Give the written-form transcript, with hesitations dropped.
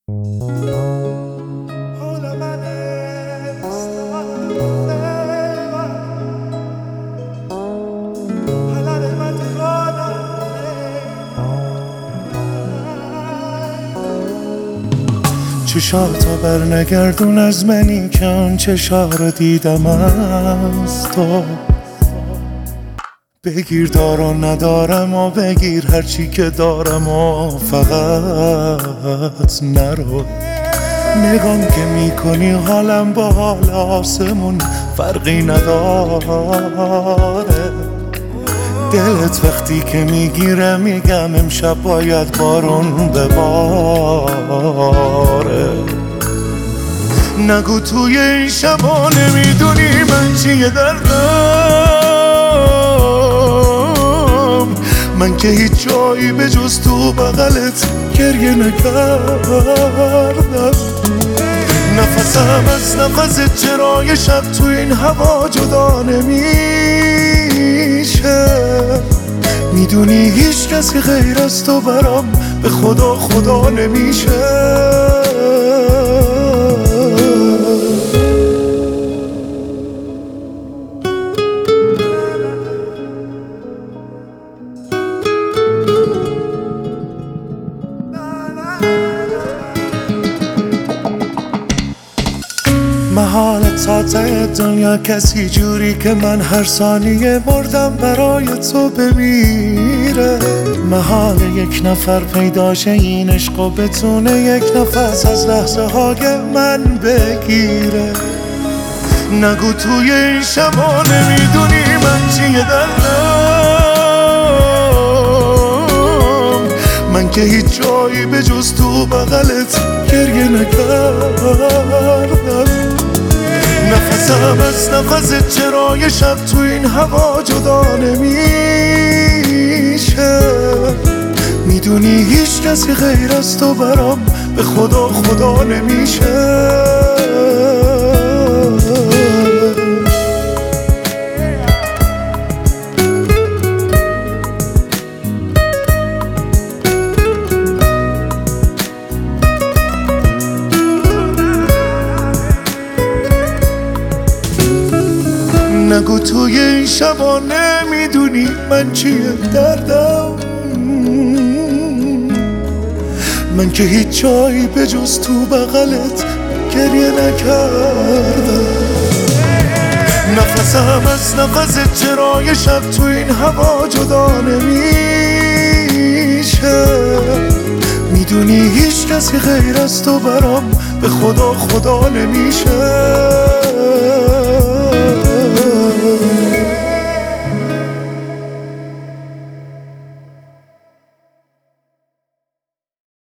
چشاتو بر نگردون از منی که آن چشا رو دیدم از تو. بگیر دار و ندارم و بگیر هرچی که دارم و فقط نرو. نگام که میکنی حالم با حال آسمون فرقی نداره. دلت وقتی که میگیره میگم امشب باید بارون بباره. نگو توی این شبا نمیدونی من چیه دردم. من که هیچ جایی به جز تو بغلت گریه نکردم. نفسم از نفست چرا یه شب تو این هوا جدا نمیشه. میدونی هیچ کسی غیر از تو برام به خدا نمیشه. محالت تا ته دنیا کسی جوری که من هر ثانیه مردم برای تو بمیره. محال یک نفر پیداشه این عشق و بتونه یک نفس از لحظه های من بگیره. نگو توی این شبا نمیدونی من چیه دلم. من که هیچ جایی به جز تو بغلت گریه نکردم. نفسم از نفست چرا یه شب تو این هوا جدا نمیشه. میدونی هیچ کسی غیر از تو برام به خدا نمیشه. نگو توی این شبا نمیدونی من چیه دردم. من که هیچ جایی به جز تو بغلت گریه نکردم. نفسم از نفست چرا یه شب تو این هوا جدا نمیشه. میدونی هیچ کسی غیر از تو برام به خدا نمیشه.